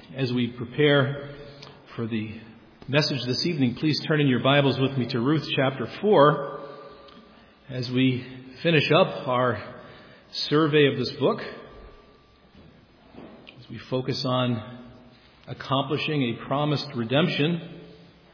As we prepare for the message this evening, please turn in your Bibles with me to Ruth chapter 4 as we finish up our survey of this book, as we focus on accomplishing a promised redemption.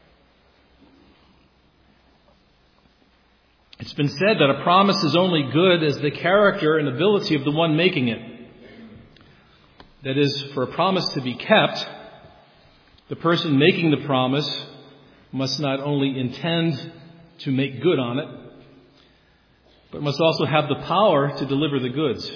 It's been said that a promise is only good as the character and ability of the one making it. That is, for a promise to be kept, the person making the promise must not only intend to make good on it, but must also have the power to deliver the goods.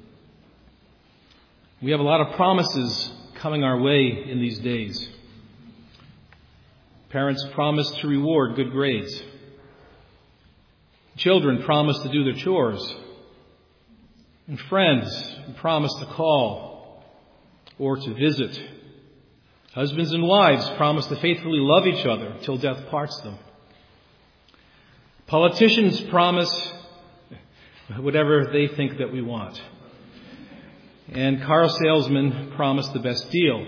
We have a lot of promises coming our way in these days. Parents promise to reward good grades. Children promise to do their chores. And friends promise to call or to visit. Husbands and wives promise to faithfully love each other till death parts them. Politicians promise whatever they think that we want. And car salesmen promise the best deal.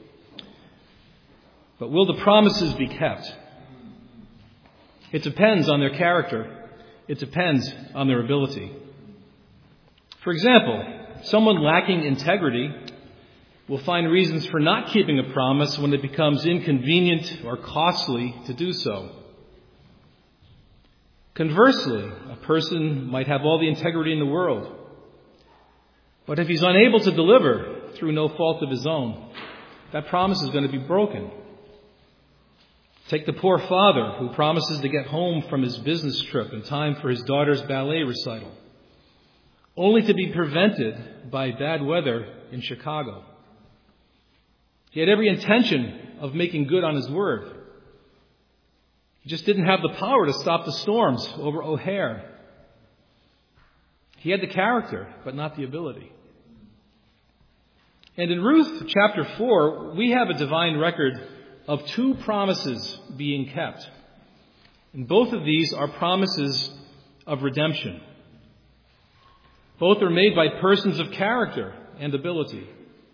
But will the promises be kept? It depends on their character. It depends on their ability. For example, someone lacking integrity will find reasons for not keeping a promise when it becomes inconvenient or costly to do so. Conversely, a person might have all the integrity in the world, but if he's unable to deliver through no fault of his own, that promise is going to be broken. Take the poor father who promises to get home from his business trip in time for his daughter's ballet recital, only to be prevented by bad weather in Chicago. He had every intention of making good on his word. He just didn't have the power to stop the storms over O'Hare. He had the character, but not the ability. And in Ruth chapter 4, we have a divine record of two promises being kept. And both of these are promises of redemption. Both are made by persons of character and ability.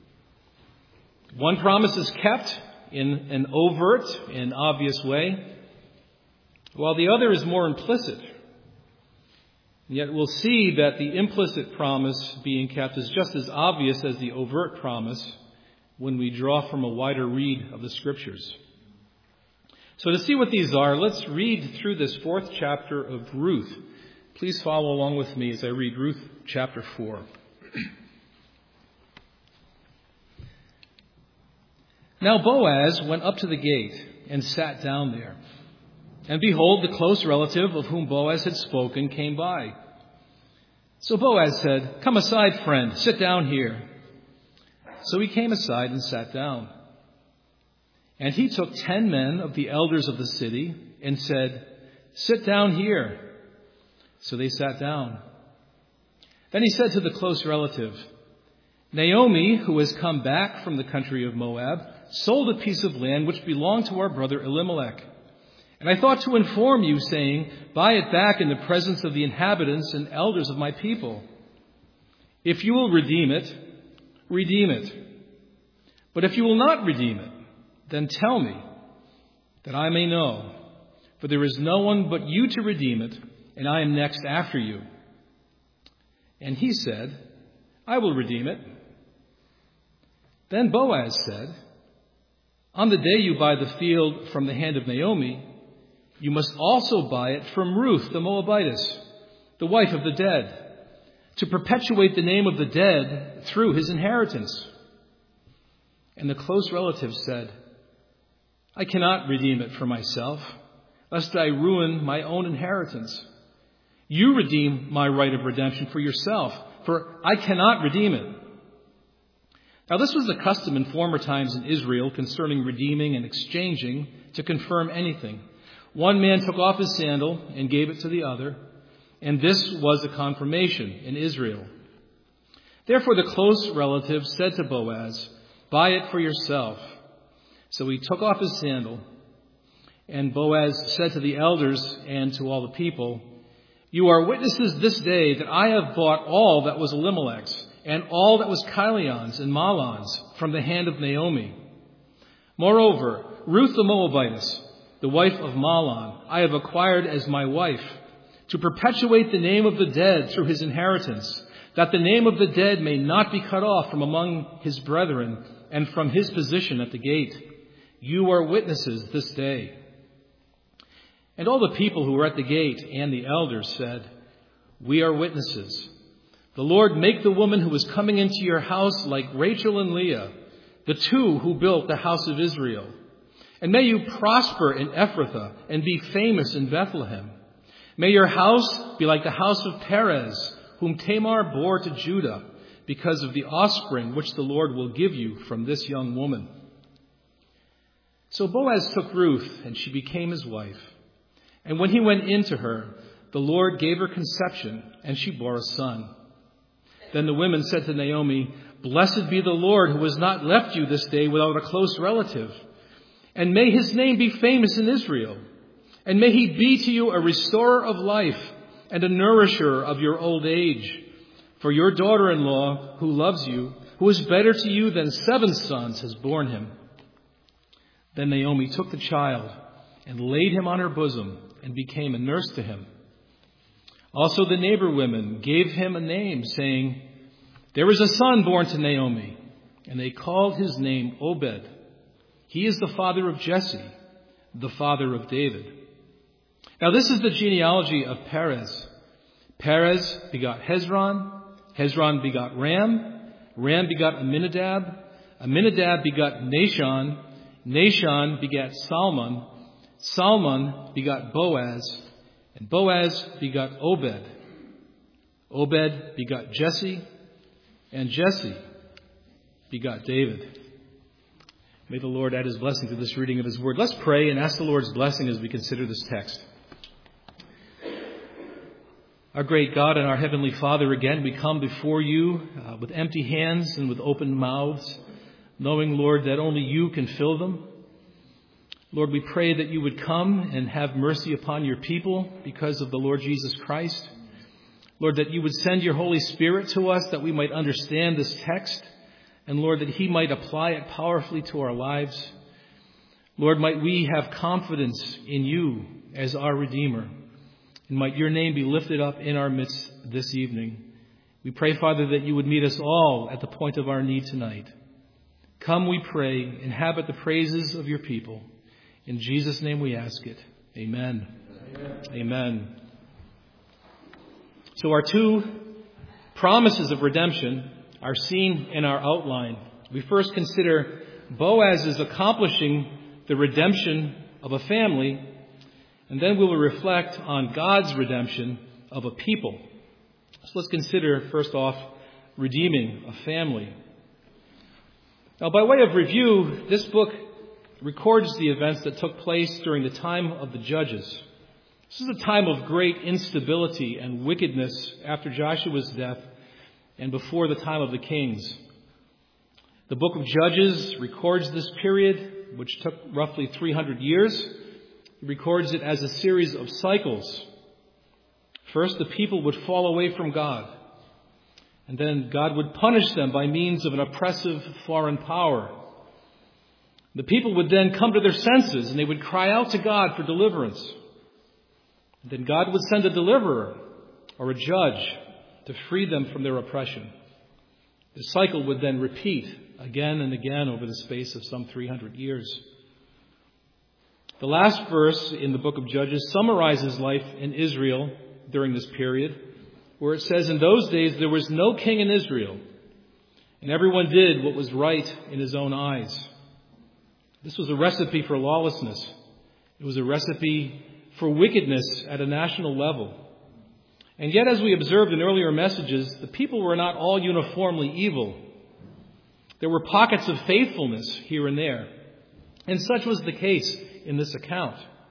One promise is kept in an overt and obvious way, while the other is more implicit. Yet we'll see that the implicit promise being kept is just as obvious as the overt promise when we draw from a wider read of the Scriptures. So to see what these are, let's read through this fourth chapter of Ruth. Please follow along with me as I read Ruth chapter 4. Now Boaz went up to the gate and sat down there. And behold, the close relative of whom Boaz had spoken came by. So Boaz said, "Come aside, friend, sit down here." So he came aside and sat down. And he took 10 men of the elders of the city and said, "Sit down here." So they sat down. Then he said to the close relative, "Naomi, who has come back from the country of Moab, sold a piece of land which belonged to our brother Elimelech. And I thought to inform you, saying, buy it back in the presence of the inhabitants and elders of my people. If you will redeem it, redeem it. But if you will not redeem it, then tell me, that I may know. For there is no one but you to redeem it, and I am next after you." And he said, "I will redeem it." Then Boaz said, "On the day you buy the field from the hand of Naomi, you must also buy it from Ruth the Moabitess, the wife of the dead, to perpetuate the name of the dead through his inheritance." And the close relative said, "I cannot redeem it for myself, lest I ruin my own inheritance. You redeem my right of redemption for yourself, for I cannot redeem it." Now this was the custom in former times in Israel concerning redeeming and exchanging to confirm anything. One man took off his sandal and gave it to the other, and this was a confirmation in Israel. Therefore the close relative said to Boaz, "Buy it for yourself." So he took off his sandal, and Boaz said to the elders and to all the people, "You are witnesses this day that I have bought all that was Elimelech's, and all that was Chilion's and Mahlon's from the hand of Naomi, Moreover, Ruth the Moabitess, the wife of Mahlon, I have acquired as my wife, to perpetuate the name of the dead through his inheritance, that the name of the dead may not be cut off from among his brethren and from his position at the gate. You are witnesses this day." And all the people who were at the gate and the elders said, "We are witnesses. The Lord make the woman who is coming into your house like Rachel and Leah, the two who built the house of Israel. And may you prosper in Ephrathah and be famous in Bethlehem. May your house be like the house of Perez, whom Tamar bore to Judah, because of the offspring which the Lord will give you from this young woman." So Boaz took Ruth, and she became his wife. And when he went in to her, the Lord gave her conception, and she bore a son. Then the women said to Naomi, "Blessed be the Lord, who has not left you this day without a close relative. And may his name be famous in Israel. And may he be to you a restorer of life and a nourisher of your old age. For your daughter-in-law, who loves you, who is better to you than 7 sons, has borne him." Then Naomi took the child and laid him on her bosom and became a nurse to him. Also the neighbor women gave him a name, saying, "There is a son born to Naomi." And they called his name Obed. He is the father of Jesse, the father of David. Now this is the genealogy of Perez. Perez begot Hezron. Hezron begot Ram. Ram begot Amminadab. Amminadab begot Nahshon. Nahshon begat Salmon. Salmon begot Boaz. And Boaz begot Obed. Obed begot Jesse. And Jesse begot David. May the Lord add his blessing to this reading of his word. Let's pray and ask the Lord's blessing as we consider this text. Our great God and our Heavenly Father, again, we come before you with empty hands and with open mouths, knowing, Lord, that only you can fill them. Lord, we pray that you would come and have mercy upon your people because of the Lord Jesus Christ. Lord, that you would send your Holy Spirit to us that we might understand this text. And Lord, that he might apply it powerfully to our lives. Lord, might we have confidence in you as our Redeemer. And might your name be lifted up in our midst this evening. We pray, Father, that you would meet us all at the point of our need tonight. Come, we pray, inhabit the praises of your people. In Jesus' name we ask it. Amen. Amen. Amen. So our 2 promises of redemption are seen in our outline. We first consider Boaz is accomplishing the redemption of a family, and then we will reflect on God's redemption of a people. So let's consider, first off, redeeming a family. Now, by way of review, this book records the events that took place during the time of the Judges. This is a time of great instability and wickedness after Joshua's death and before the time of the kings. The book of Judges records this period, which took roughly 300 years. It records it as a series of cycles. First, the people would fall away from God, and then God would punish them by means of an oppressive foreign power. The people would then come to their senses, and they would cry out to God for deliverance. And then God would send a deliverer or a judge to free them from their oppression. The cycle would then repeat again and again over the space of some 300 years. The last verse in the book of Judges summarizes life in Israel during this period, where it says, "In those days there was no king in Israel, and everyone did what was right in his own eyes." This was a recipe for lawlessness. It was a recipe for wickedness at a national level. And yet, as we observed in earlier messages, the people were not all uniformly evil. There were pockets of faithfulness here and there. And such was the case in this account.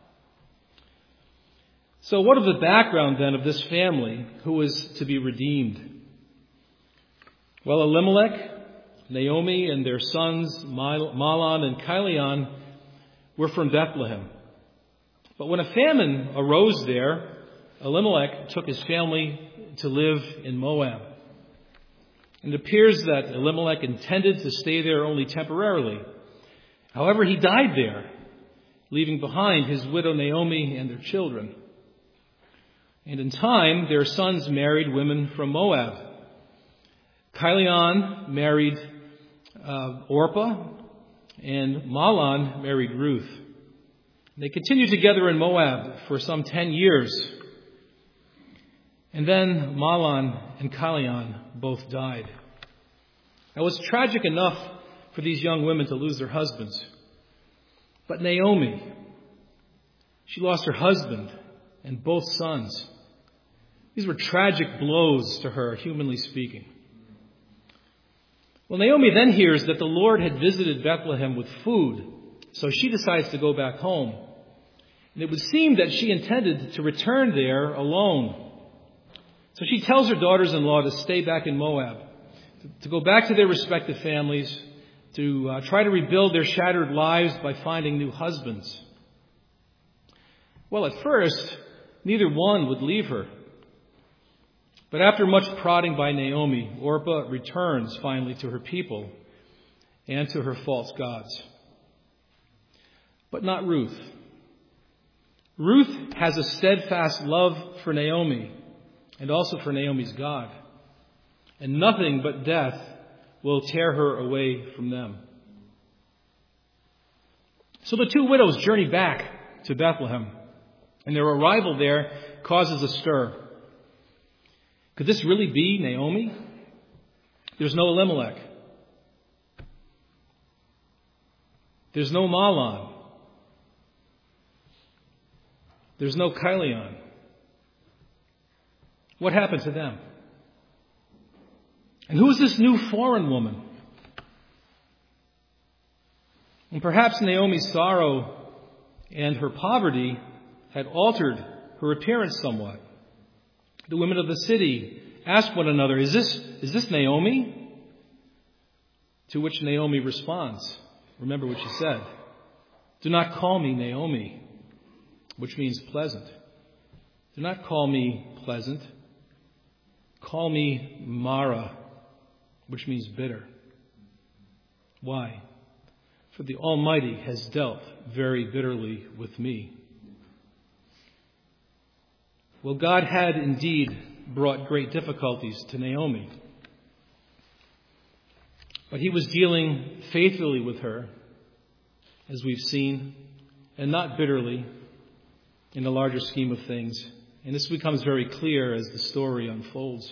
So what of the background then of this family who was to be redeemed? Well, Elimelech, Naomi, and their sons Mahlon and Chilion were from Bethlehem. But when a famine arose there, Elimelech took his family to live in Moab. And it appears that Elimelech intended to stay there only temporarily. However, he died there, leaving behind his widow Naomi and their children. And in time, their sons married women from Moab. Chilion married Orpah, and Mahlon married Ruth. They continued together in Moab for some 10 years. And then Mahlon and Chilion both died. Now, it was tragic enough for these young women to lose their husbands. But Naomi, she lost her husband and both sons. These were tragic blows to her, humanly speaking. Well, Naomi then hears that the Lord had visited Bethlehem with food, so she decides to go back home. And it would seem that she intended to return there alone. So she tells her daughters-in-law to stay back in Moab, to go back to their respective families, to try to rebuild their shattered lives by finding new husbands. Well, at first, neither one would leave her. But after much prodding by Naomi, Orpah returns finally to her people and to her false gods. But not Ruth. Ruth has a steadfast love for Naomi and also for Naomi's God. And nothing but death will tear her away from them. So the two widows journey back to Bethlehem, and their arrival there causes a stir. Could this really be Naomi? There's no Elimelech. There's no Mahlon. There's no Chilion. What happened to them? And who is this new foreign woman? And perhaps Naomi's sorrow and her poverty had altered her appearance somewhat. The women of the city ask one another, is this Naomi? To which Naomi responds, remember what she said, do not call me Naomi, which means pleasant. Do not call me pleasant. Call me Mara, which means bitter. Why? For the Almighty has dealt very bitterly with me. Well, God had indeed brought great difficulties to Naomi. But he was dealing faithfully with her, as we've seen, and not bitterly in the larger scheme of things. And this becomes very clear as the story unfolds.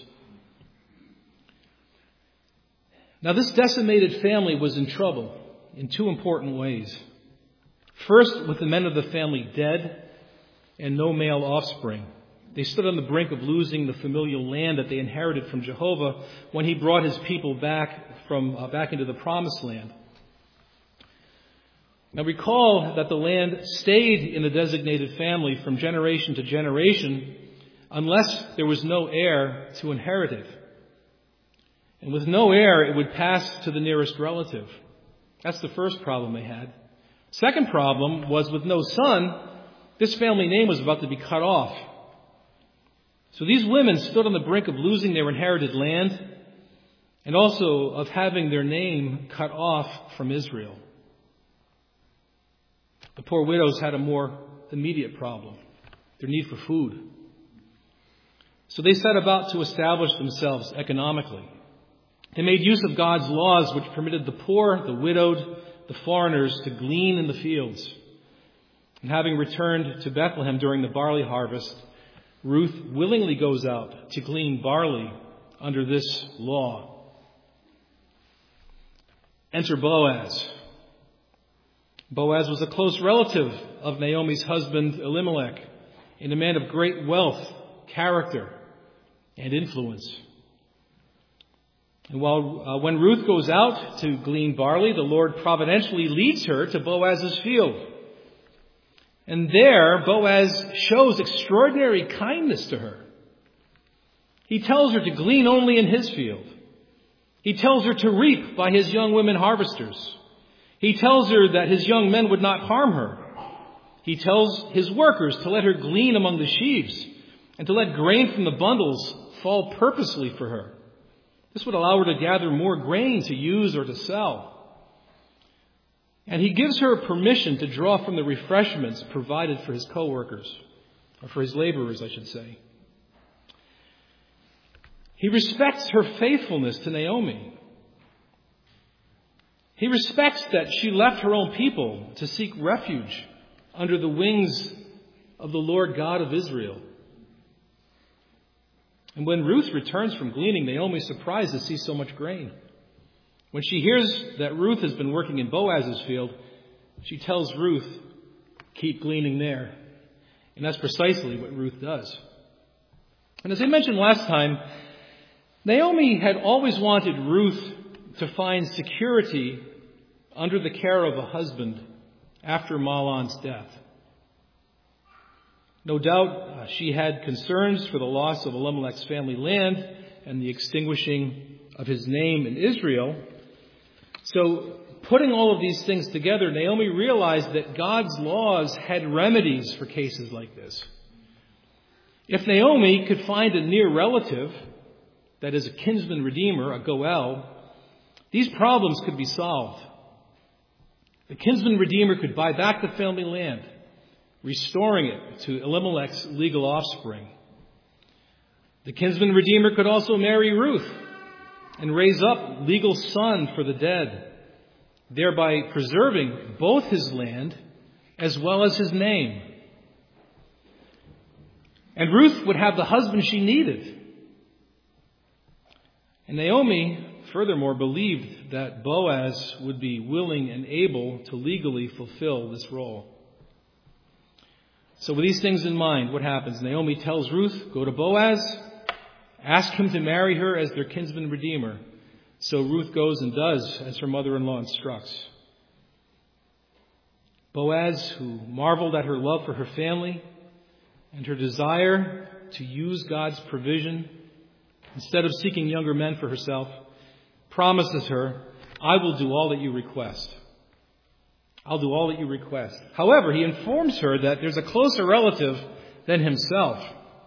Now, this decimated family was in trouble in two important ways. First, with the men of the family dead and no male offspring. They stood on the brink of losing the familial land that they inherited from Jehovah when he brought his people back into the promised land. Now recall that the land stayed in the designated family from generation to generation unless there was no heir to inherit it. And with no heir, it would pass to the nearest relative. That's the first problem they had. Second problem was with no son, this family name was about to be cut off. So these women stood on the brink of losing their inherited land and also of having their name cut off from Israel. The poor widows had a more immediate problem, their need for food. So they set about to establish themselves economically. They made use of God's laws, which permitted the poor, the widowed, the foreigners to glean in the fields. And having returned to Bethlehem during the barley harvest, Ruth willingly goes out to glean barley under this law. Enter Boaz. Boaz was a close relative of Naomi's husband Elimelech, and a man of great wealth, character, and influence. And when Ruth goes out to glean barley, the Lord providentially leads her to Boaz's field. And there, Boaz shows extraordinary kindness to her. He tells her to glean only in his field. He tells her to reap by his young women harvesters. He tells her that his young men would not harm her. He tells his workers to let her glean among the sheaves and to let grain from the bundles fall purposely for her. This would allow her to gather more grain to use or to sell. And he gives her permission to draw from the refreshments provided for his co-workers, or for his laborers, I should say. He respects her faithfulness to Naomi. He respects that she left her own people to seek refuge under the wings of the Lord God of Israel. And when Ruth returns from gleaning, Naomi is surprised to see so much grain. When she hears that Ruth has been working in Boaz's field, she tells Ruth, keep gleaning there. And that's precisely what Ruth does. And as I mentioned last time, Naomi had always wanted Ruth to find security under the care of a husband after Mahlon's death. No doubt she had concerns for the loss of Elimelech's family land and the extinguishing of his name in Israel. So, putting all of these things together, Naomi realized that God's laws had remedies for cases like this. If Naomi could find a near relative, that is a kinsman redeemer, a Goel, these problems could be solved. The kinsman redeemer could buy back the family land, restoring it to Elimelech's legal offspring. The kinsman redeemer could also marry Ruth and raise up legal son for the dead, thereby preserving both his land as well as his name. And Ruth would have the husband she needed. And Naomi, furthermore, believed that Boaz would be willing and able to legally fulfill this role. So with these things in mind, what happens? Naomi tells Ruth, go to Boaz, ask him to marry her as their kinsman redeemer. So Ruth goes and does as her mother-in-law instructs. Boaz, who marveled at her love for her family and her desire to use God's provision instead of seeking younger men for herself, promises her, I will do all that you request. I'll do all that you request. However, he informs her that there's a closer relative than himself.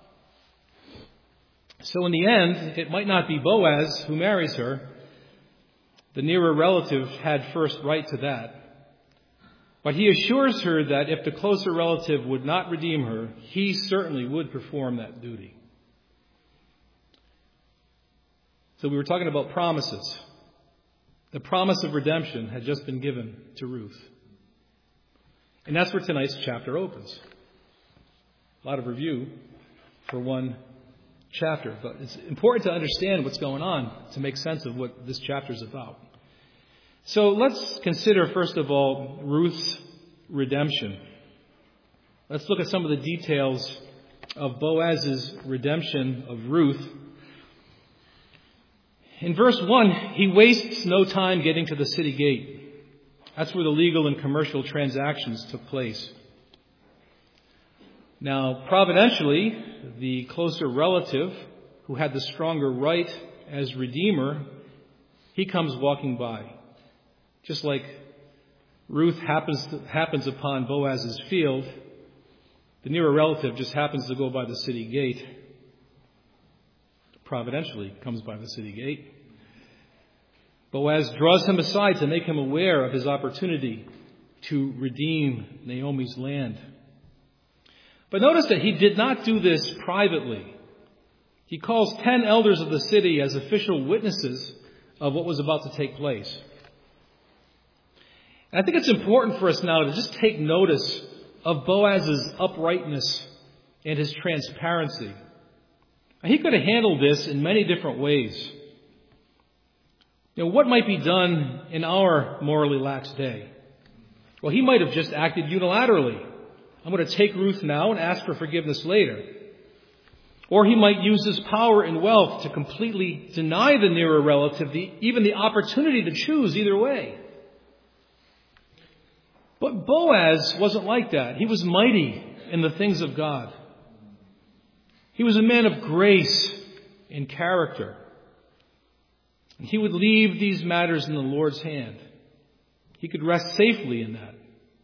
So in the end, it might not be Boaz who marries her. The nearer relative had first right to that. But he assures her that if the closer relative would not redeem her, he certainly would perform that duty. So we were talking about promises. The promise of redemption had just been given to Ruth. And that's where tonight's chapter opens. A lot of review for one chapter, but it's important to understand what's going on to make sense of what this chapter is about. So let's consider, first of all, Ruth's redemption. Let's look at some of the details of Boaz's redemption of Ruth. In verse 1, he wastes no time getting to the city gate. That's where the legal and commercial transactions took place. Now, providentially, the closer relative who had the stronger right as redeemer, he comes walking by. Just like Ruth happens upon Boaz's field, the nearer relative just happens to go by the city gate. Providentially comes by the city gate. Boaz draws him aside to make him aware of his opportunity to redeem Naomi's land. But notice that he did not do this privately. He calls 10 elders of the city as official witnesses of what was about to take place. And I think it's important for us now to just take notice of Boaz's uprightness and his transparency. He could have handled this in many different ways. What might be done in our morally lax day? Well, he might have just acted unilaterally. I'm going to take Ruth now and ask for forgiveness later. Or he might use his power and wealth to completely deny the nearer relative even the opportunity to choose either way. But Boaz wasn't like that. He was mighty in the things of God. He was a man of grace and character. He would leave these matters in the Lord's hand. He could rest safely in that.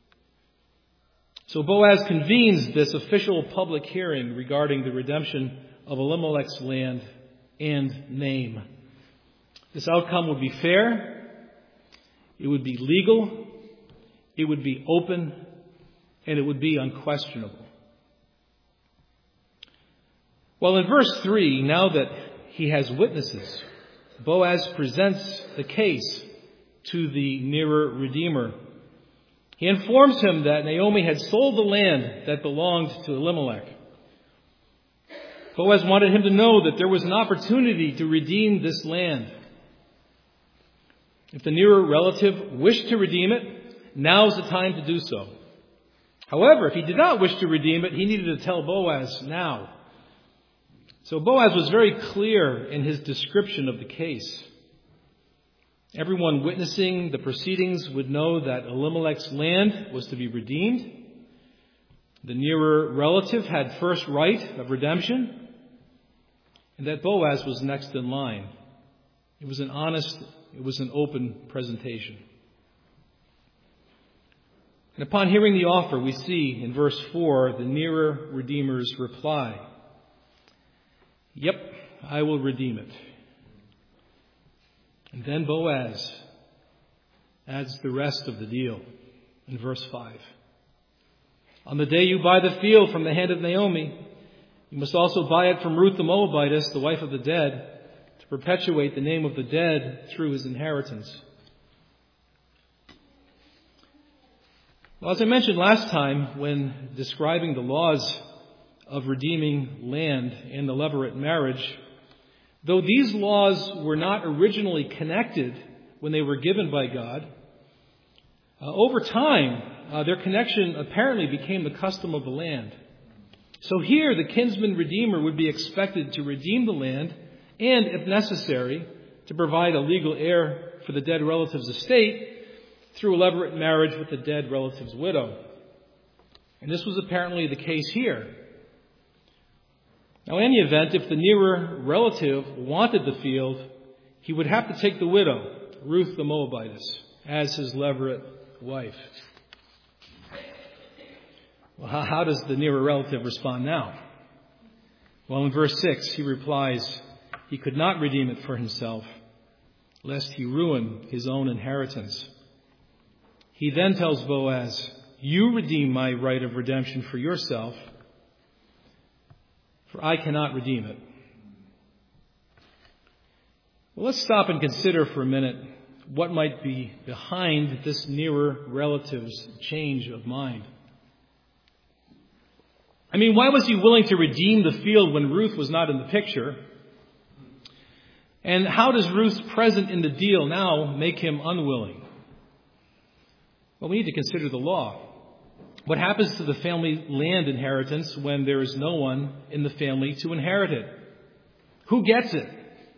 So Boaz convenes this official public hearing regarding the redemption of Elimelech's land and name. This outcome would be fair. It would be legal. it would be open, and it would be unquestionable. Well, in verse 3, now that he has witnesses, Boaz presents the case to the nearer Redeemer. He informs him that Naomi had sold the land that belonged to Elimelech. Boaz wanted him to know that there was an opportunity to redeem this land. If the nearer relative wished to redeem it, now's the time to do so. However, if he did not wish to redeem it, he needed to tell Boaz now. So Boaz was very clear in his description of the case. Everyone witnessing the proceedings would know that Elimelech's land was to be redeemed. The nearer relative had first right of redemption, and that Boaz was next in line. It was an honest, it was an open presentation. And upon hearing the offer, we see in verse 4 the nearer Redeemer's reply. Yep, I will redeem it. And then Boaz adds the rest of the deal in verse 5. On the day you buy the field from the hand of Naomi, you must also buy it from Ruth the Moabitess, the wife of the dead, to perpetuate the name of the dead through his inheritance. Well, as I mentioned last time when describing the laws of redeeming land in the levirate marriage, though these laws were not originally connected when they were given by God, over time, their connection apparently became the custom of the land. So here, the kinsman redeemer would be expected to redeem the land and, if necessary, to provide a legal heir for the dead relative's estate through a levirate marriage with the dead relative's widow. And this was apparently the case here. Now, in any event, if the nearer relative wanted the field, he would have to take the widow, Ruth the Moabitess, as his levirate wife. Well, how does the nearer relative respond now? Well, in verse 6, he replies, he could not redeem it for himself, lest he ruin his own inheritance. He then tells Boaz, you redeem my right of redemption for yourself, for I cannot redeem it. Well, let's stop and consider for a minute what might be behind this nearer relative's change of mind. I mean, why was he willing to redeem the field when Ruth was not in the picture? And how does Ruth's presence in the deal now make him unwilling? Well, we need to consider the law. What happens to the family land inheritance when there is no one in the family to inherit it? Who gets it?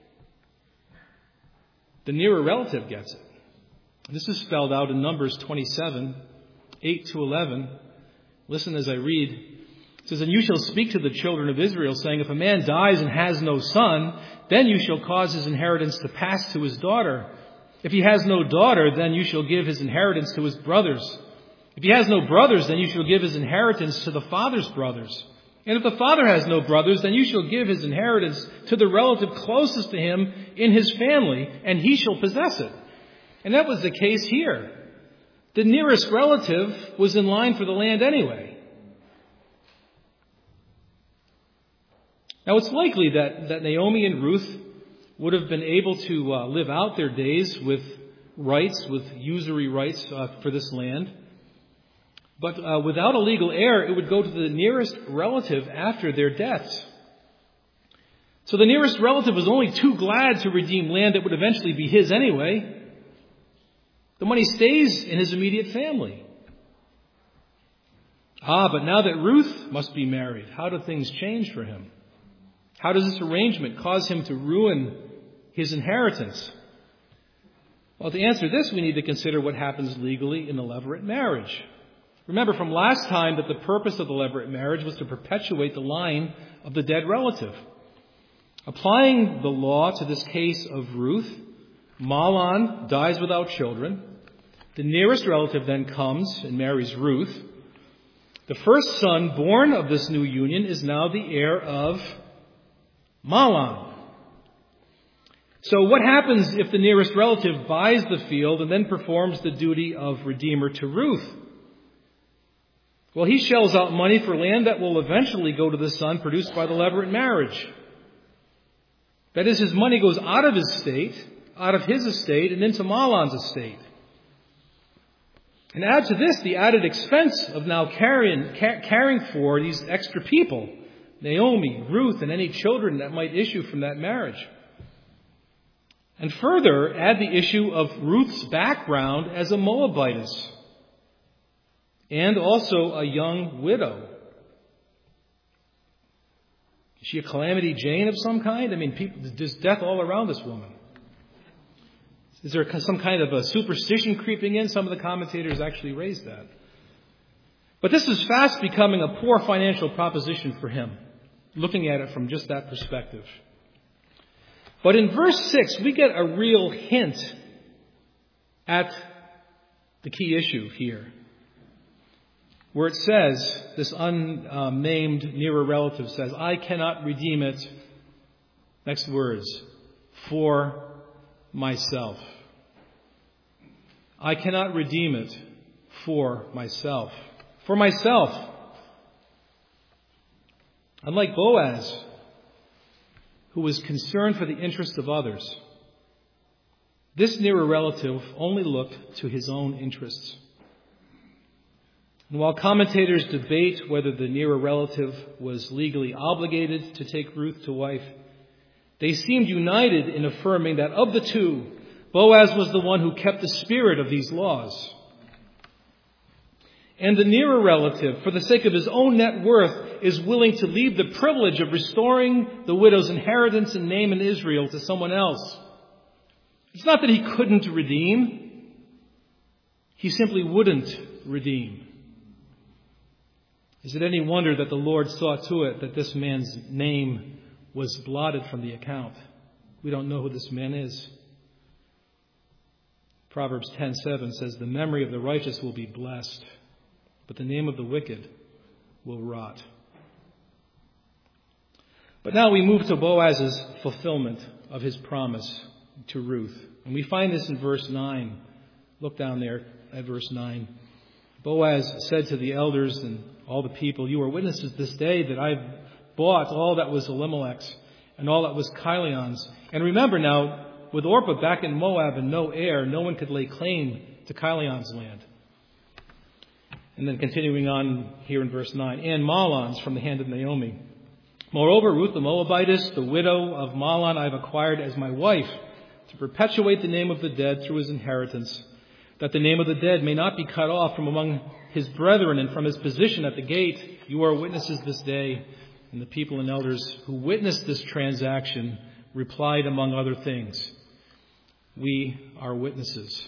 The nearer relative gets it. This is spelled out in Numbers 27, 8 to 11. Listen as I read. It says, and you shall speak to the children of Israel, saying, if a man dies and has no son, then you shall cause his inheritance to pass to his daughter. If he has no daughter, then you shall give his inheritance to his brothers. If he has no brothers, then you shall give his inheritance to the father's brothers. And if the father has no brothers, then you shall give his inheritance to the relative closest to him in his family, and he shall possess it. And that was the case here. The nearest relative was in line for the land anyway. Now, it's likely that Naomi and Ruth would have been able to live out their days with rights, with usury rights for this land. But without a legal heir, it would go to the nearest relative after their deaths. So the nearest relative was only too glad to redeem land that would eventually be his anyway. The money stays in his immediate family. But now that Ruth must be married, how do things change for him? How does this arrangement cause him to ruin his inheritance? Well, to answer this, we need to consider what happens legally in the levirate marriage. Remember from last time that the purpose of the levirate marriage was to perpetuate the line of the dead relative. Applying the law to this case of Ruth, Mahlon dies without children. The nearest relative then comes and marries Ruth. The first son born of this new union is now the heir of Mahlon. So what happens if the nearest relative buys the field and then performs the duty of redeemer to Ruth? Well, he shells out money for land that will eventually go to the son produced by the levirate marriage. That is, his money goes out of his estate, and into Mahlon's estate. And add to this the added expense of now caring for these extra people, Naomi, Ruth, and any children that might issue from that marriage. And further, add the issue of Ruth's background as a Moabitess and also a young widow. Is she a Calamity Jane of some kind? I mean, there's death all around this woman. Is there some kind of a superstition creeping in? Some of the commentators actually raised that. But this is fast becoming a poor financial proposition for him, looking at it from just that perspective. But in verse 6, we get a real hint at the key issue here, where it says, this unnamed nearer relative says, I cannot redeem it, next words, for myself. I cannot redeem it for myself. For myself. Unlike Boaz, who was concerned for the interests of others, this nearer relative only looked to his own interests. And while commentators debate whether the nearer relative was legally obligated to take Ruth to wife, they seemed united in affirming that of the two, Boaz was the one who kept the spirit of these laws. And the nearer relative, for the sake of his own net worth, is willing to leave the privilege of restoring the widow's inheritance and name in Israel to someone else. It's not that he couldn't redeem. He simply wouldn't redeem. Is it any wonder that the Lord saw to it that this man's name was blotted from the account? We don't know who this man is. Proverbs 10:7 says, the memory of the righteous will be blessed, but the name of the wicked will rot. But now we move to Boaz's fulfillment of his promise to Ruth. And we find this in verse 9. Look down there at verse 9. Boaz said to the elders and all the people, you are witnesses this day that I've bought all that was Elimelech's and all that was Chilion's. And remember now, with Orpah back in Moab and no heir, no one could lay claim to Chilion's land. And then continuing on here in verse 9, and Mahlon's from the hand of Naomi. Moreover, Ruth the Moabitess, the widow of Mahlon, I have acquired as my wife to perpetuate the name of the dead through his inheritance, that the name of the dead may not be cut off from among his brethren and from his position at the gate. You are witnesses this day. And the people and elders who witnessed this transaction replied, among other things, we are witnesses.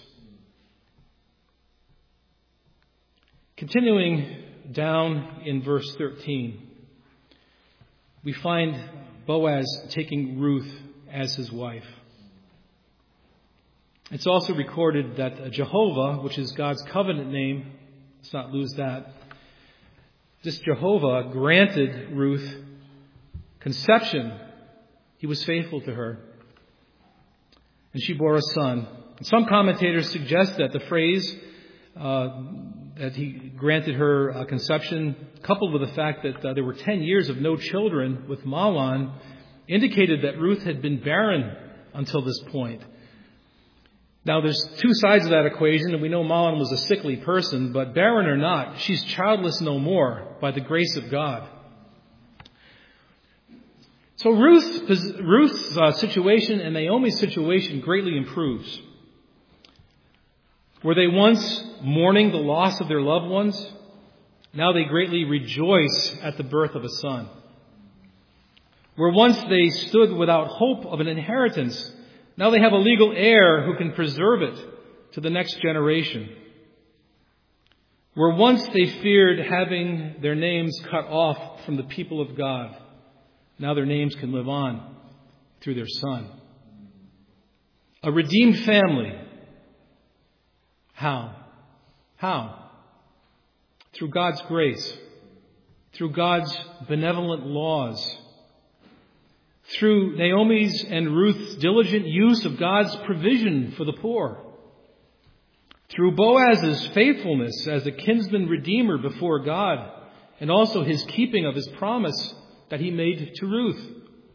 Continuing down in verse 13, we find Boaz taking Ruth as his wife. It's also recorded that Jehovah, which is God's covenant name, let's not lose that, this Jehovah granted Ruth conception. He was faithful to her. And she bore a son. And some commentators suggest that the phrase that he granted her conception, coupled with the fact that there were 10 years of no children with Mahlon, indicated that Ruth had been barren until this point. Now, there's two sides of that equation, and we know Mahlon was a sickly person, but barren or not, she's childless no more by the grace of God. So Ruth's situation and Naomi's situation greatly improves. Were they once mourning the loss of their loved ones? Now they greatly rejoice at the birth of a son. Where once they stood without hope of an inheritance, now they have a legal heir who can preserve it to the next generation. Where once they feared having their names cut off from the people of God, now their names can live on through their son. A redeemed family. How? How? Through God's grace. Through God's benevolent laws. through Naomi's and Ruth's diligent use of God's provision for the poor, through Boaz's faithfulness as a kinsman redeemer before God, and also his keeping of his promise that he made to Ruth.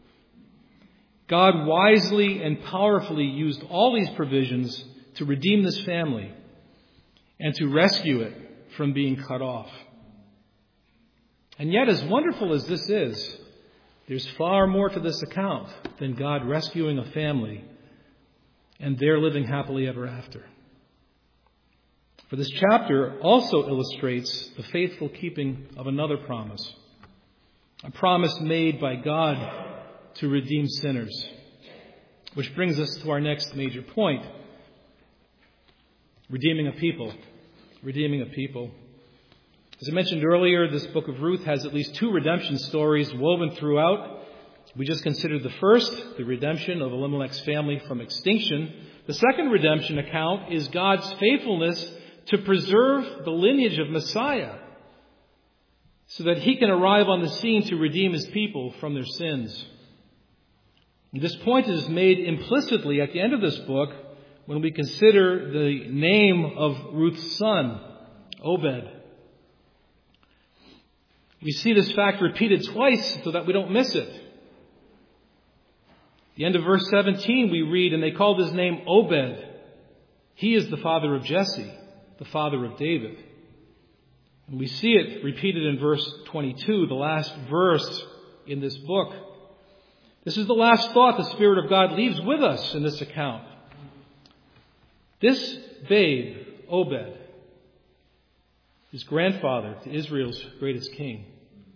God wisely and powerfully used all these provisions to redeem this family and to rescue it from being cut off. And yet, as wonderful as this is, there's far more to this account than God rescuing a family and their living happily ever after. For this chapter also illustrates the faithful keeping of another promise, a promise made by God to redeem sinners. Which brings us to our next major point, redeeming a people. Redeeming a people. As I mentioned earlier, this book of Ruth has at least two redemption stories woven throughout. We just considered the first, the redemption of Elimelech's family from extinction. The second redemption account is God's faithfulness to preserve the lineage of Messiah so that he can arrive on the scene to redeem his people from their sins. And this point is made implicitly at the end of this book when we consider the name of Ruth's son, Obed. We see this fact repeated twice so that we don't miss it. At the end of verse 17 we read, and they called his name Obed. He is the father of Jesse, the father of David. And we see it repeated in verse 22, the last verse in this book. This is the last thought the Spirit of God leaves with us in this account. This babe, Obed, is grandfather to Israel's greatest king.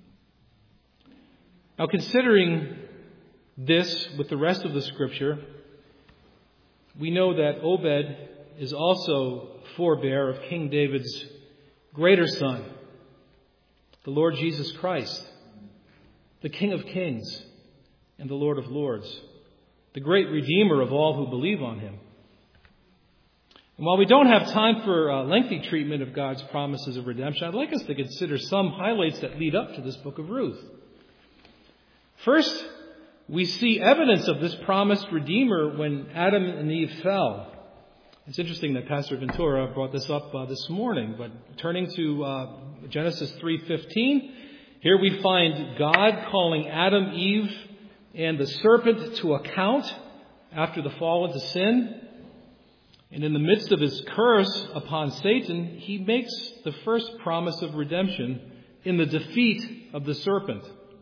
Now, considering this with the rest of the Scripture, we know that Obed is also forebear of King David's greater son, the Lord Jesus Christ, the King of Kings and the Lord of Lords, the great Redeemer of all who believe on him. And while we don't have time for a lengthy treatment of God's promises of redemption, I'd like us to consider some highlights that lead up to this book of Ruth. First, we see evidence of this promised Redeemer when Adam and Eve fell. It's interesting that Pastor Ventura brought this up this morning, but turning to Genesis 3:15, here we find God calling Adam, Eve, and the serpent to account after the fall into sin. And in the midst of his curse upon Satan, he makes the first promise of redemption in the defeat of the serpent.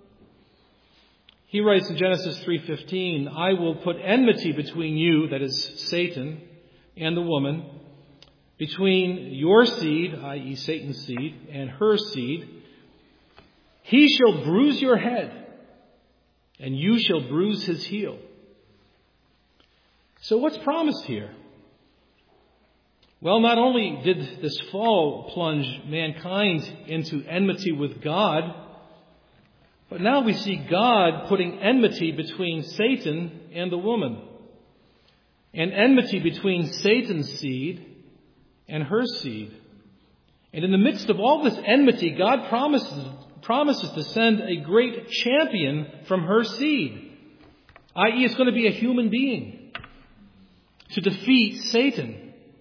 He writes in Genesis 3:15, I will put enmity between you, that is Satan, and the woman, between your seed, i.e. Satan's seed, and her seed. He shall bruise your head, and you shall bruise his heel. So what's promised here? Well, not only did this fall plunge mankind into enmity with God, but now we see God putting enmity between Satan and the woman, and enmity between Satan's seed and her seed. And in the midst of all this enmity, God promises to send a great champion from her seed, i.e. it's going to be a human being, to defeat Satan.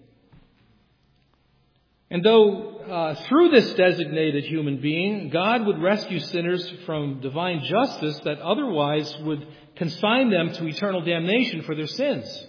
And though through this designated human being, God would rescue sinners from divine justice that otherwise would consign them to eternal damnation for their sins.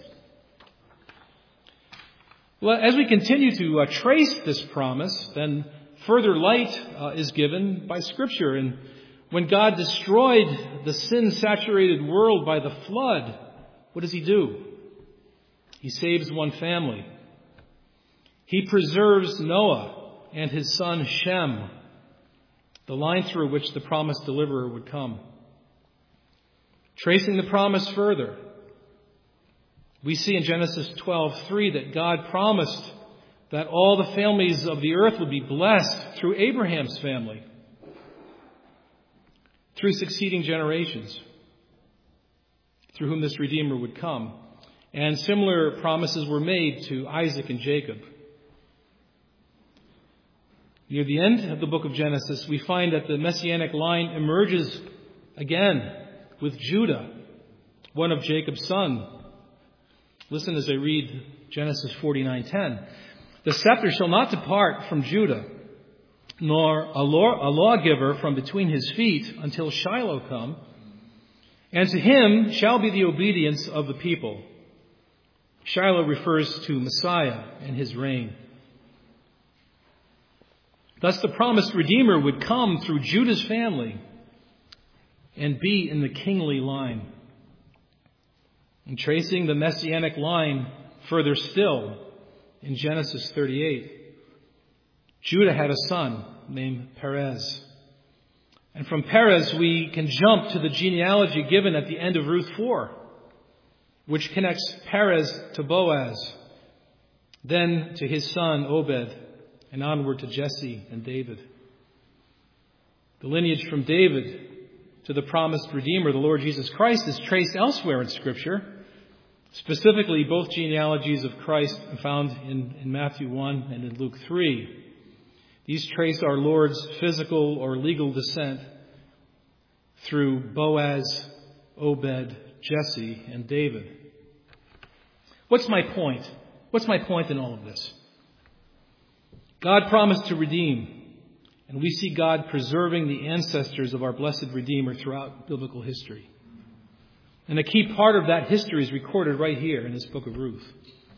Well, as we continue to trace this promise, then further light is given by Scripture. And when God destroyed the sin-saturated world by the flood, what does he do? He saves one family. He preserves Noah and his son Shem, the line through which the promised deliverer would come. Tracing the promise further, we see in Genesis 12:3 that God promised that all the families of the earth would be blessed through Abraham's family, through succeeding generations, through whom this Redeemer would come. And similar promises were made to Isaac and Jacob. Near the end of the book of Genesis, we find that the Messianic line emerges again with Judah one of Jacob's son. Listen as I read Genesis 49:10. The scepter shall not depart from Judah, nor a lawgiver from between his feet until Shiloh come, and to him shall be the obedience of the people. Shiloh refers to Messiah and his reign. Thus the promised Redeemer would come through Judah's family and be in the kingly line. And tracing the messianic line further still, in Genesis 38, Judah had a son named Perez. And from Perez we can jump to the genealogy given at the end of Ruth 4, which connects Perez to Boaz, then to his son Obed, and onward to Jesse and David. The lineage from David to the promised Redeemer, the Lord Jesus Christ, is traced elsewhere in Scripture. Specifically, both genealogies of Christ are found in Matthew 1 and in Luke 3. These trace our Lord's physical or legal descent through Boaz, Obed, Jesse, and David. What's my point? What's my point in all of this? God promised to redeem, and we see God preserving the ancestors of our blessed Redeemer throughout biblical history. And a key part of that history is recorded right here in this book of Ruth.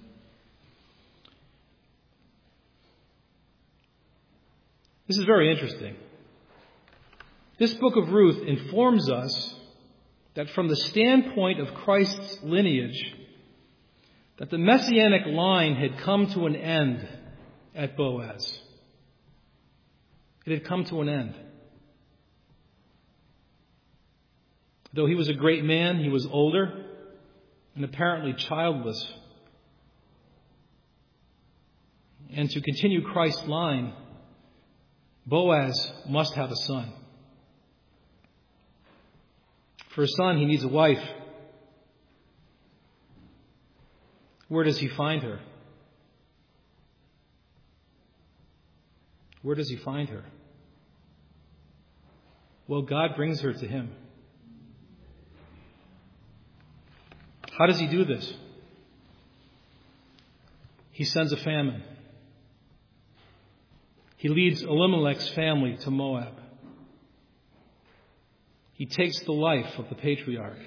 This is very interesting. This book of Ruth informs us that from the standpoint of Christ's lineage, that the messianic line had come to an end at Boaz. It had come to an end. Though he was a great man, he was older and apparently childless. And to continue Christ's line, Boaz must have a son. For a son, he needs a wife. Where does he find her? Where does he find her? Well, God brings her to him. How does he do this? He sends a famine. He leads Elimelech's family to Moab. He takes the life of the patriarch.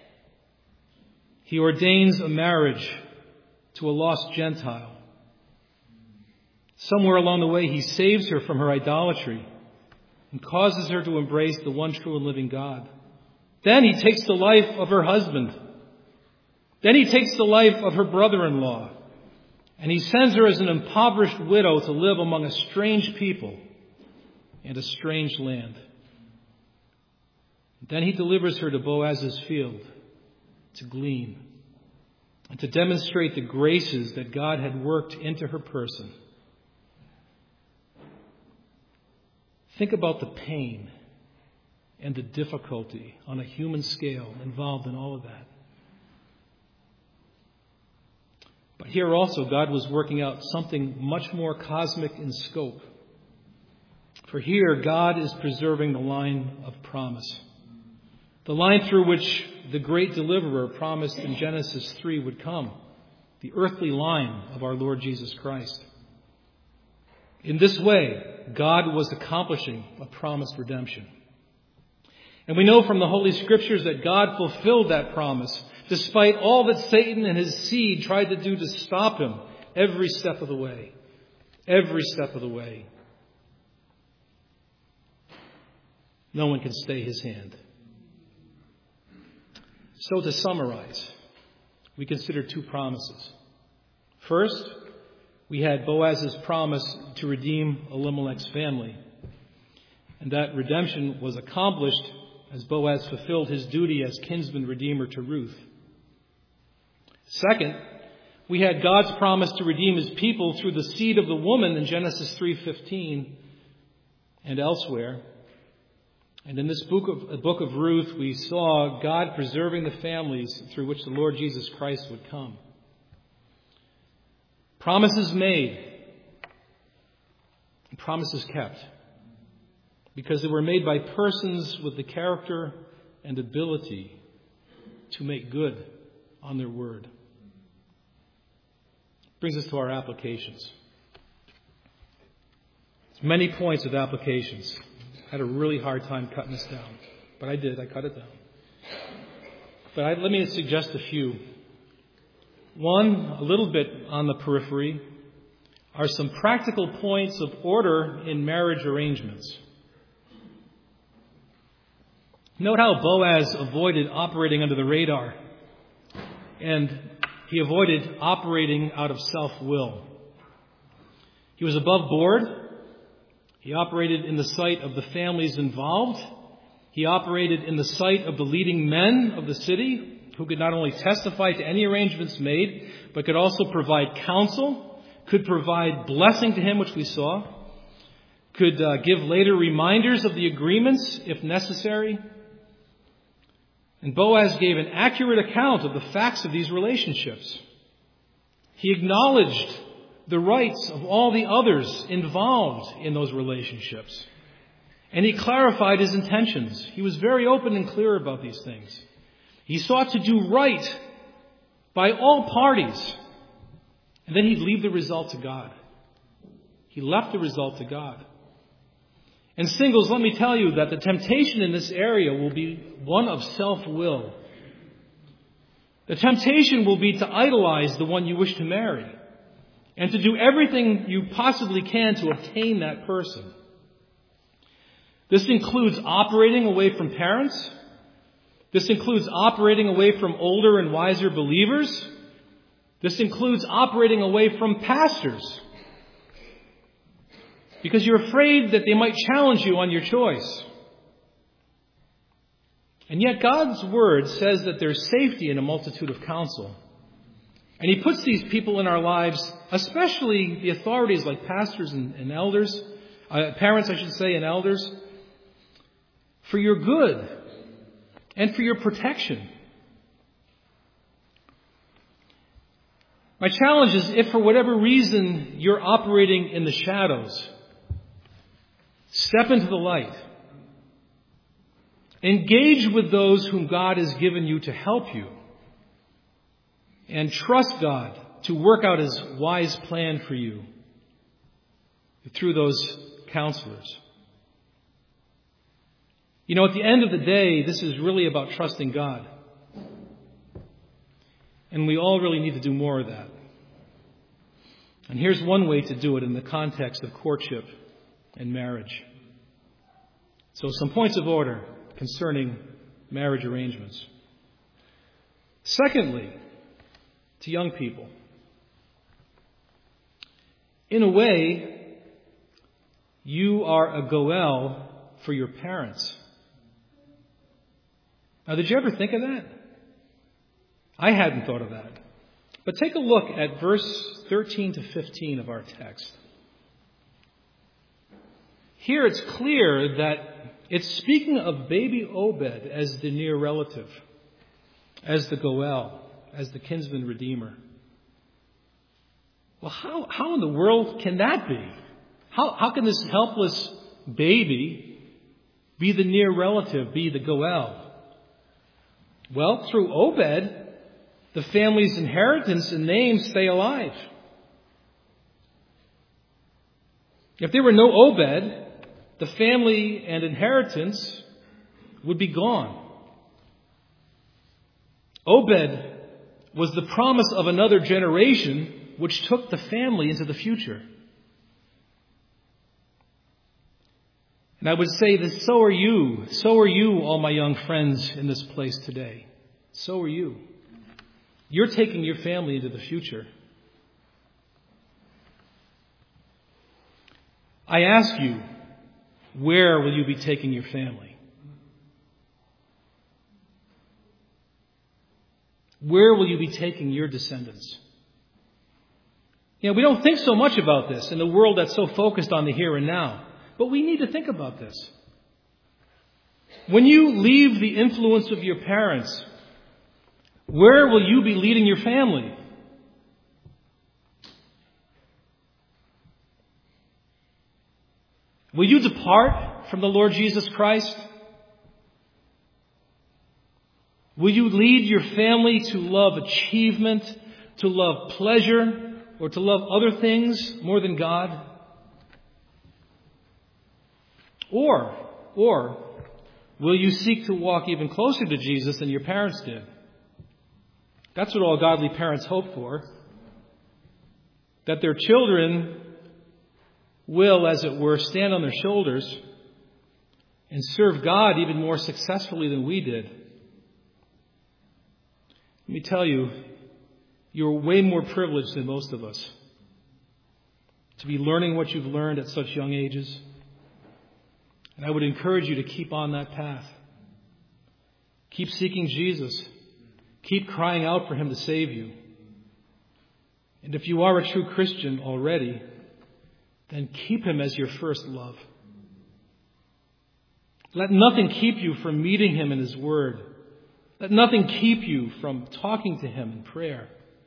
He ordains a marriage to a lost Gentile. Somewhere along the way, he saves her from her idolatry and causes her to embrace the one true and living God. Then he takes the life of her husband. Then he takes the life of her brother-in-law. And he sends her as an impoverished widow to live among a strange people and a strange land. Then he delivers her to Boaz's field to glean and to demonstrate the graces that God had worked into her person. Think about the pain and the difficulty on a human scale involved in all of that. But here also, God was working out something much more cosmic in scope. For here, God is preserving the line of promise. The line through which the great deliverer promised in Genesis 3 would come. The earthly line of our Lord Jesus Christ. In this way, God was accomplishing a promised redemption. And we know from the Holy Scriptures that God fulfilled that promise, despite all that Satan and his seed tried to do to stop him every step of the way. Every step of the way. No one can stay his hand. So to summarize, we consider two promises. First, we had Boaz's promise to redeem Elimelech's family. And that redemption was accomplished as Boaz fulfilled his duty as kinsman redeemer to Ruth. Second, we had God's promise to redeem his people through the seed of the woman in Genesis 3:15 and elsewhere. And in this book of Ruth, we saw God preserving the families through which the Lord Jesus Christ would come. Promises made, and promises kept, because they were made by persons with the character and ability to make good on their word. Brings us to our applications. There's many points of applications. I had a really hard time cutting this down, but I did. I cut it down. But let me suggest a few. One, a little bit on the periphery, are some practical points of order in marriage arrangements. Note how Boaz avoided operating under the radar, and he avoided operating out of self-will. He was above board. He operated in the sight of the families involved. He operated in the sight of the leading men of the city, who could not only testify to any arrangements made, but could also provide counsel, could provide blessing to him, which we saw, could give later reminders of the agreements if necessary. And Boaz gave an accurate account of the facts of these relationships. He acknowledged the rights of all the others involved in those relationships. And he clarified his intentions. He was very open and clear about these things. He sought to do right by all parties. And then he'd leave the result to God. He left the result to God. And singles, let me tell you that the temptation in this area will be one of self-will. The temptation will be to idolize the one you wish to marry and to do everything you possibly can to obtain that person. This includes operating away from parents. This includes operating away from older and wiser believers. This includes operating away from pastors, because you're afraid that they might challenge you on your choice. And yet God's word says that there's safety in a multitude of counsel. And he puts these people in our lives, especially the authorities like pastors and elders, parents, I should say, and elders, for your good and for your protection. My challenge is, if for whatever reason you're operating in the shadows, step into the light. Engage with those whom God has given you to help you. And trust God to work out His wise plan for you through those counselors. You know, at the end of the day, this is really about trusting God. And we all really need to do more of that. And here's one way to do it in the context of courtship and marriage. So some points of order concerning marriage arrangements. Secondly, to young people, in a way, you are a Goel for your parents. Now, did you ever think of that? I hadn't thought of that. But take a look at verse 13 to 15 of our text. Here it's clear that it's speaking of baby Obed as the near relative, as the Goel, as the kinsman redeemer. Well, how in the world can that be? How can this helpless baby be the near relative, be the Goel? Well, through Obed, the family's inheritance and name stay alive. If there were no Obed, the family and inheritance would be gone. Obed was the promise of another generation which took the family into the future. And I would say that so are you. So are you, all my young friends in this place today. So are you. You're taking your family into the future. I ask you, where will you be taking your family? Where will you be taking your descendants? You know, we don't think so much about this in the world that's so focused on the here and now. But we need to think about this. When you leave the influence of your parents, where will you be leading your family? Will you depart from the Lord Jesus Christ? Will you lead your family to love achievement, to love pleasure, or to love other things more than God? Or will you seek to walk even closer to Jesus than your parents did? That's what all godly parents hope for. That their children will, as it were, stand on their shoulders and serve God even more successfully than we did. Let me tell you, you're way more privileged than most of us to be learning what you've learned at such young ages. And I would encourage you to keep on that path. Keep seeking Jesus. Keep crying out for Him to save you. And if you are a true Christian already, then keep Him as your first love. Let nothing keep you from meeting Him in His Word. Let nothing keep you from talking to Him in prayer.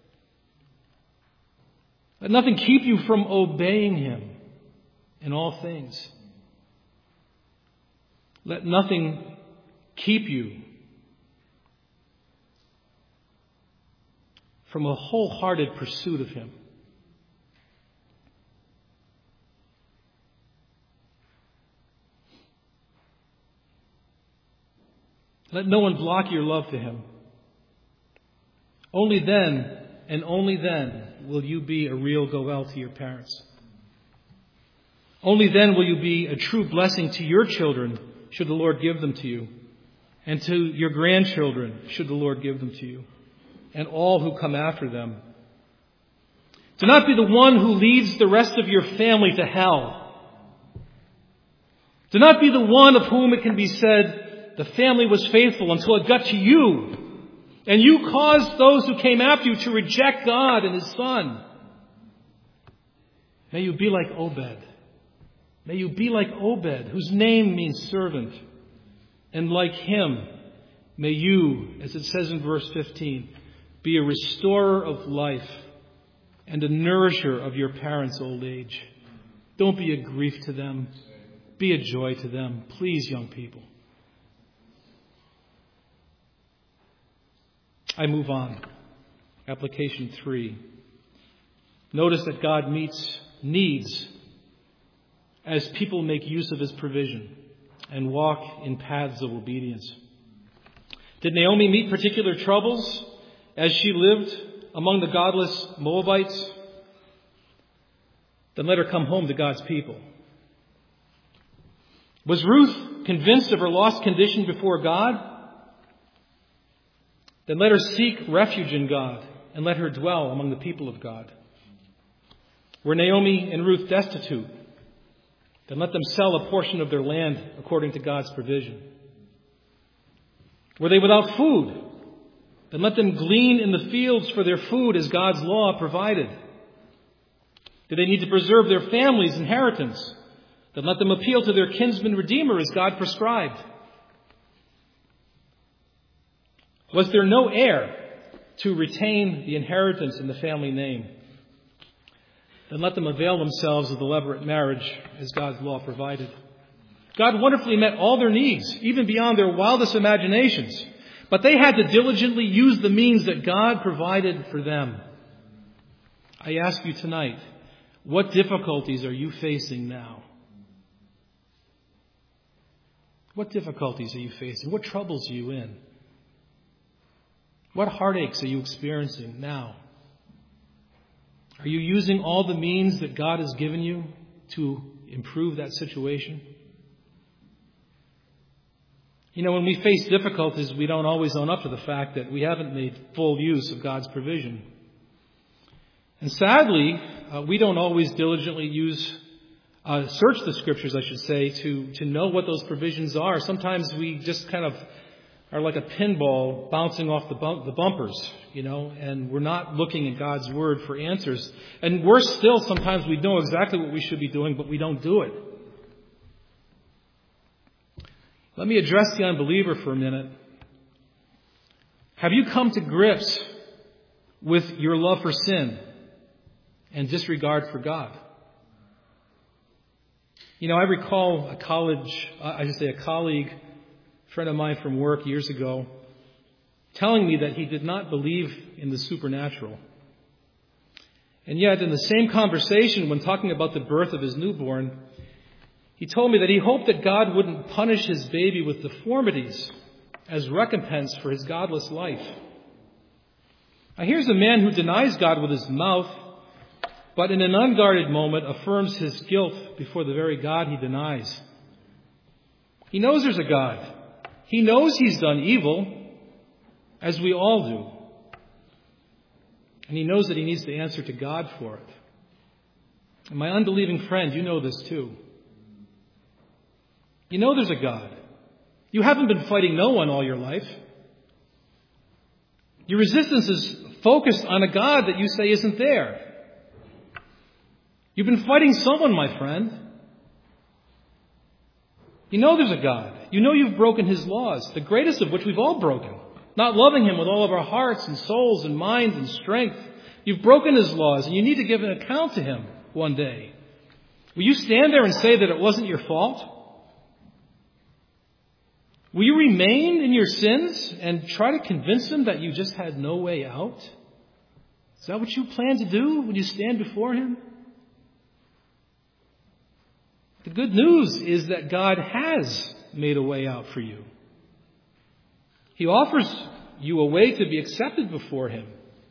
Let nothing keep you from obeying Him in all things. Let nothing keep you from a wholehearted pursuit of Him. Let no one block your love to Him. Only then, and only then, will you be a real goel to your parents. Only then will you be a true blessing to your children, should the Lord give them to you, and to your grandchildren, should the Lord give them to you, and all who come after them. Do not be the one who leads the rest of your family to hell. Do not be the one of whom it can be said, the family was faithful until it got to you, and you caused those who came after you to reject God and His Son. May you be like Obed. May you be like Obed, whose name means servant. And like him, may you, as it says in verse 15, be a restorer of life and a nourisher of your parents' old age. Don't be a grief to them. Be a joy to them. Please, young people. I move on. Application 3. Notice that God meets needs as people make use of His provision and walk in paths of obedience. Did Naomi meet particular troubles as she lived among the godless Moabites? Then let her come home to God's people. Was Ruth convinced of her lost condition before God? Then let her seek refuge in God and let her dwell among the people of God. Were Naomi and Ruth destitute? Then let them sell a portion of their land according to God's provision. Were they without food? Then let them glean in the fields for their food as God's law provided. Did they need to preserve their family's inheritance? Then let them appeal to their kinsman redeemer as God prescribed. Was there no heir to retain the inheritance in the family name? Then let them avail themselves of the levirate marriage as God's law provided. God wonderfully met all their needs, even beyond their wildest imaginations. But they had to diligently use the means that God provided for them. I ask you tonight, what difficulties are you facing now? What difficulties are you facing? What troubles are you in? What heartaches are you experiencing now? Are you using all the means that God has given you to improve that situation? You know, when we face difficulties, we don't always own up to the fact that we haven't made full use of God's provision. And sadly, we don't always diligently search the Scriptures, I should say, to know what those provisions are. Sometimes we just kind of are like a pinball bouncing off the bumpers, you know, and we're not looking at God's Word for answers. And worse still, sometimes we know exactly what we should be doing, but we don't do it. Let me address the unbeliever for a minute. Have you come to grips with your love for sin and disregard for God? You know, I recall a colleague, friend of mine from work years ago. telling me that he did not believe in the supernatural. And yet, in the same conversation, when talking about the birth of his newborn, he told me that he hoped that God wouldn't punish his baby with deformities as recompense for his godless life. Now, here's a man who denies God with his mouth, but in an unguarded moment affirms his guilt before the very God he denies. He knows there's a God. He knows he's done evil, as we all do. And he knows that he needs to answer to God for it. And my unbelieving friend, you know this too. You know there's a God. You haven't been fighting no one all your life. Your resistance is focused on a God that you say isn't there. You've been fighting someone, my friend. You know there's a God. You know you've broken his laws, the greatest of which we've all broken. Not loving him with all of our hearts and souls and minds and strength. You've broken his laws, and you need to give an account to him one day. Will you stand there and say that it wasn't your fault? Will you remain in your sins and try to convince him that you just had no way out? Is that what you plan to do when you stand before him? The good news is that God has made a way out for you. He offers you a way to be accepted before him.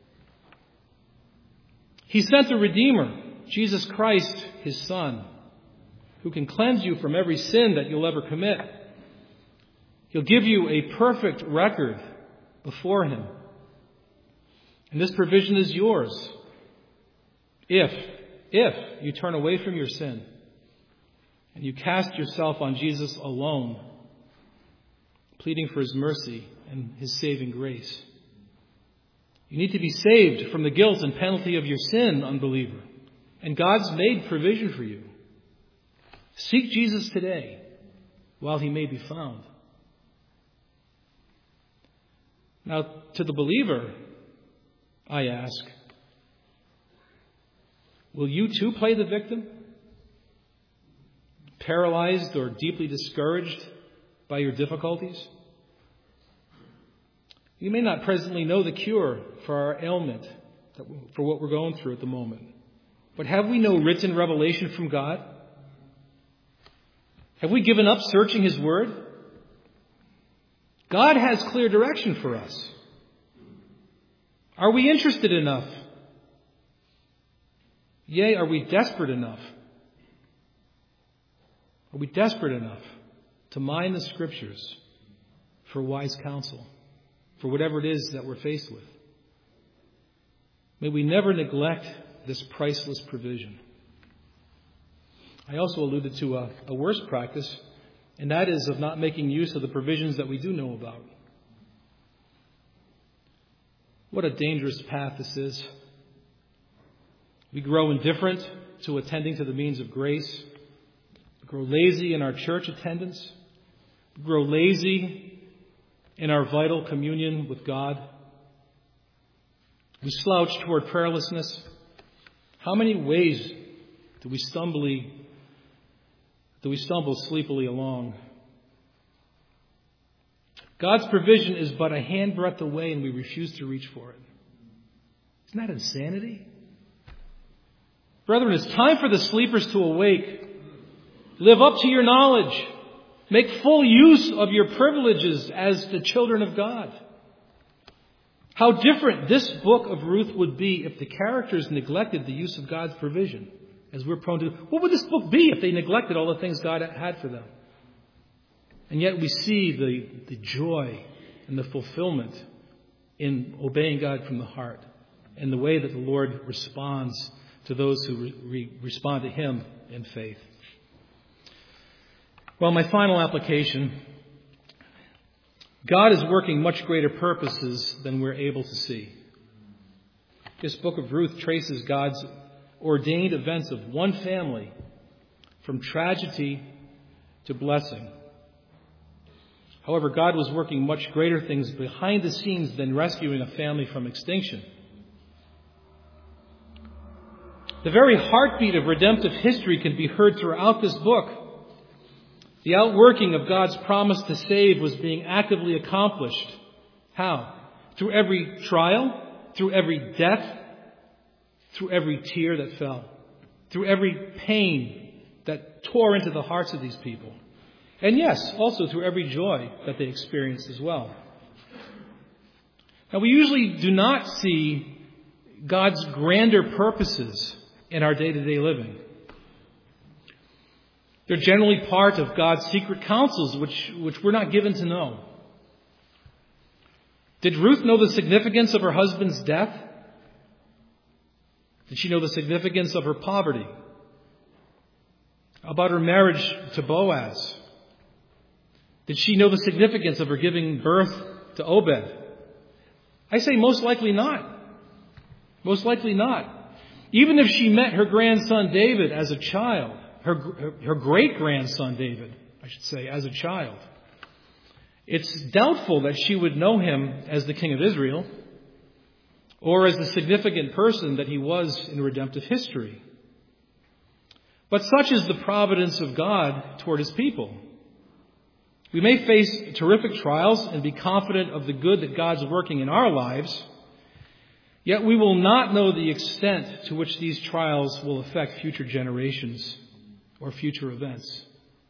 He sent a Redeemer, Jesus Christ, his Son, who can cleanse you from every sin that you'll ever commit. He'll give you a perfect record before him. And this provision is yours if you turn away from your sin and you cast yourself on Jesus alone, pleading for his mercy and his saving grace. You need to be saved from the guilt and penalty of your sin, unbeliever. And God's made provision for you. Seek Jesus today while he may be found. Now, to the believer, I ask, will you too play the victim? Paralyzed or deeply discouraged by your difficulties? You may not presently know the cure for our ailment, for what we're going through at the moment. But have we no written revelation from God? Have we given up searching his word? God has clear direction for us. Are we interested enough? Yea, are we desperate enough? Are we desperate enough to mine the Scriptures for wise counsel, for whatever it is that we're faced with? May we never neglect this priceless provision. I also alluded to a worse practice, and that is of not making use of the provisions that we do know about. What a dangerous path this is. We grow indifferent to attending to the means of grace. We grow lazy in our church attendance. We grow lazy in our vital communion with God. We slouch toward prayerlessness. How many ways do we stumble sleepily along? God's provision is but a handbreadth away, and we refuse to reach for it. Isn't that insanity? Brethren, it's time for the sleepers to awake. Live up to your knowledge. Make full use of your privileges as the children of God. How different this book of Ruth would be if the characters neglected the use of God's provision, as we're prone to. What would this book be if they neglected all the things God had for them? And yet we see the joy and the fulfillment in obeying God from the heart and the way that the Lord responds to those who respond to him in faith. Well, my final application, God is working much greater purposes than we're able to see. This book of Ruth traces God's ordained events of one family from tragedy to blessing. However, God was working much greater things behind the scenes than rescuing a family from extinction. The very heartbeat of redemptive history can be heard throughout this book. The outworking of God's promise to save was being actively accomplished. How? through every trial, through every death, through every tear that fell, through every pain that tore into the hearts of these people. And yes, also through every joy that they experienced as well. Now, we usually do not see God's grander purposes in our day-to-day living. They're generally part of God's secret counsels, which we're not given to know. Did Ruth know the significance of her husband's death? Did she know the significance of her poverty? About her marriage to Boaz? Did she know the significance of her giving birth to Obed? I say most likely not. Most likely not. Even if she met her grandson David as a child, her great-grandson David, I should say, as a child, it's doubtful that she would know him as the King of Israel or as the significant person that he was in redemptive history. But such is the providence of God toward his people. We may face terrific trials and be confident of the good that God's working in our lives, yet we will not know the extent to which these trials will affect future generations or future events.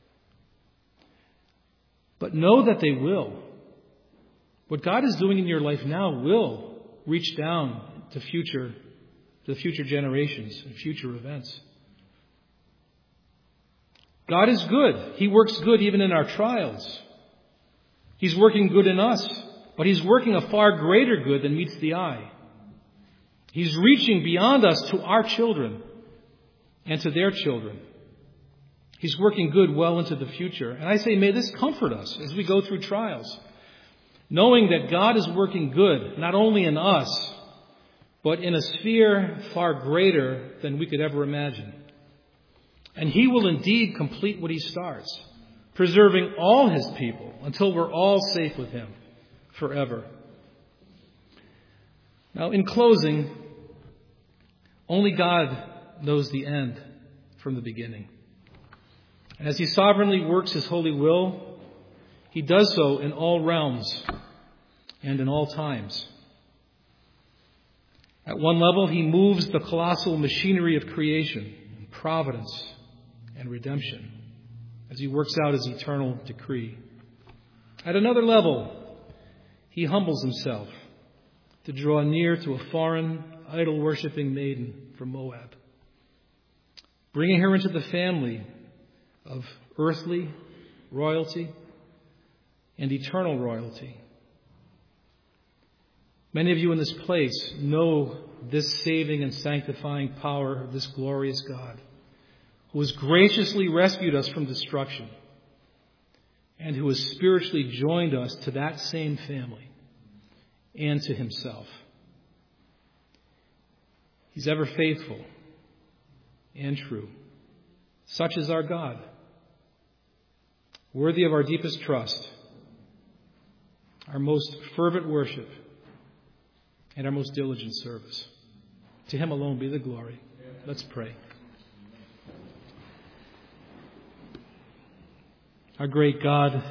But know that they will. What God is doing in your life now will reach down to future generations and future events. God is good. He works good even in our trials. He's working good in us, but He's working a far greater good than meets the eye. He's reaching beyond us to our children and to their children. He's working good well into the future. And I say, may this comfort us as we go through trials, knowing that God is working good, not only in us, but in a sphere far greater than we could ever imagine. And He will indeed complete what He starts, preserving all His people until we're all safe with Him forever. Now, in closing, only God knows the end from the beginning. And as He sovereignly works His holy will, He does so in all realms and in all times. At one level, He moves the colossal machinery of creation, providence, and redemption as He works out His eternal decree. At another level, He humbles Himself to draw near to a foreign, idol-worshipping maiden from Moab, bringing her into the family of earthly royalty and eternal royalty. Many of you in this place know this saving and sanctifying power of this glorious God, who has graciously rescued us from destruction and who has spiritually joined us to that same family and to Himself. He's ever faithful and true. Such is our God, worthy of our deepest trust, our most fervent worship, and our most diligent service. To Him alone be the glory. Let's pray. Our great God,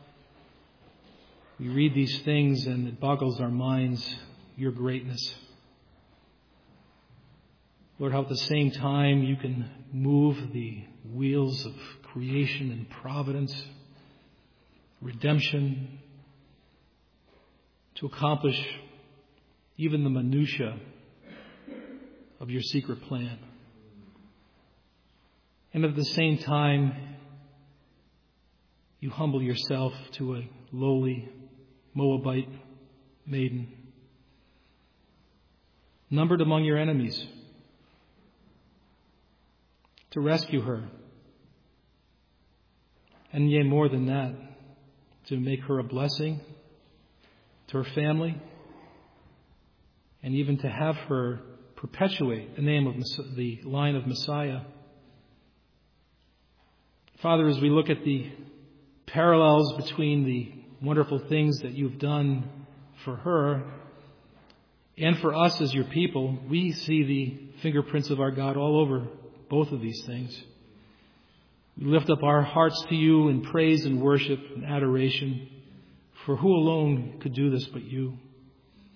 we read these things and it boggles our minds, your greatness. Lord, how at the same time you can move the wheels of creation and providence, redemption, to accomplish even the minutiae of your secret plan. And at the same time, you humble yourself to a lowly Moabite maiden, numbered among your enemies, to rescue her. And yea, more than that, to make her a blessing to her family, and even to have her perpetuate the name of the line of Messiah. Father, as we look at the parallels between the wonderful things that you've done for her and for us as your people, we see the fingerprints of our God all over both of these things. We lift up our hearts to you in praise and worship and adoration, for who alone could do this but you?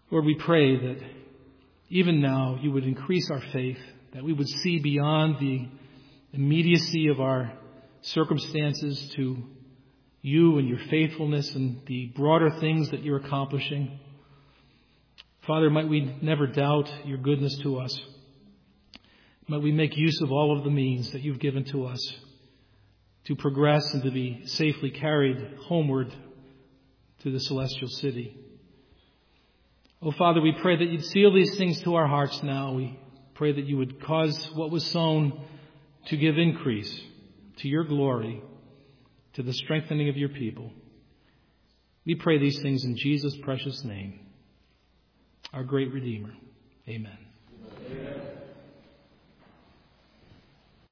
Lord, we pray that even now you would increase our faith, that we would see beyond the immediacy of our circumstances to you and your faithfulness and the broader things that you're accomplishing. Father, might we never doubt your goodness to us. Might we make use of all of the means that you've given to us to progress and to be safely carried homeward to the celestial city. Oh, Father, we pray that you'd seal these things to our hearts now. We pray that you would cause what was sown to give increase to your glory, to the strengthening of your people. We pray these things in Jesus' precious name, our great Redeemer. Amen. Amen.